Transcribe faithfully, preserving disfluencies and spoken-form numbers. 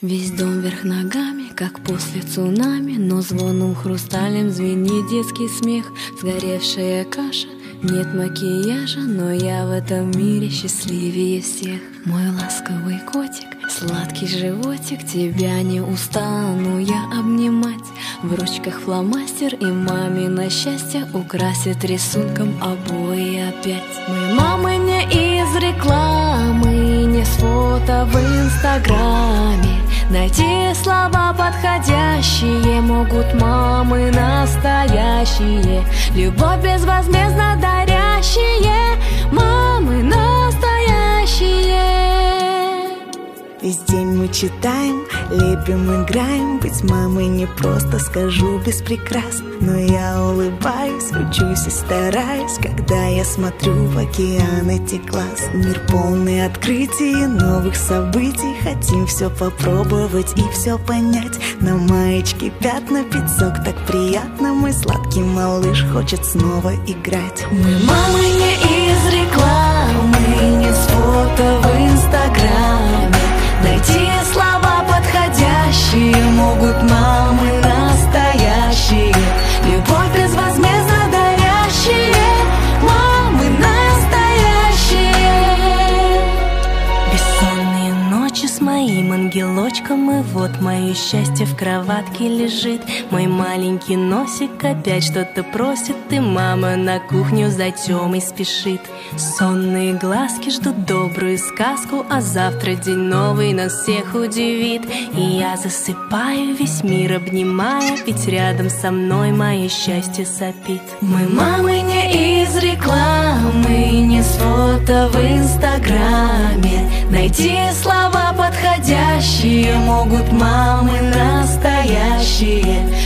Весь дом вверх ногами, как после цунами, но звоном хрусталем звенит детский смех. Сгоревшая каша, нет макияжа, но я в этом мире счастливее всех. Мой ласковый котик, сладкий животик, тебя не устану я обнимать. В ручках фломастер и мамино счастье украсит рисунком обои опять. Мы мамы не из рекламы, не с фото в инстаграме. Найти слова подходящие могут мамы настоящие. Любовь безвозмездно дарящие, мамы настоящие. Весь день мы читаем, лепим, играем. Быть мамой не просто, скажу, без прикрас. Но я улыбаюсь, учусь и стараюсь, когда я смотрю в океан этих глаз. Мир полный открытий, новых событий. Хотим все попробовать и все понять. На маечке пятна, пятьсот, так приятно. Мой сладкий малыш хочет снова играть. Мы мамы не из рекламы, не с фото в инстаграме. Найти слова подходящие могут мамы настоящие. Любовь безвозмездно дарящие, мамы настоящие. Бессонные ночи с моим ангелочком, и вот мое счастье в кроватке лежит. Мой маленький носик опять что-то просит, и мама на кухню за Тёмой спешит. Сонные глазки ждут добрую сказку, а завтра день новый нас всех удивит. И я засыпаю, весь мир обнимая, ведь рядом со мной мое счастье сопит. Мы мамы не из рекламы, не с фото в инстаграме. Найти слова подходящие могут мамы настоящие.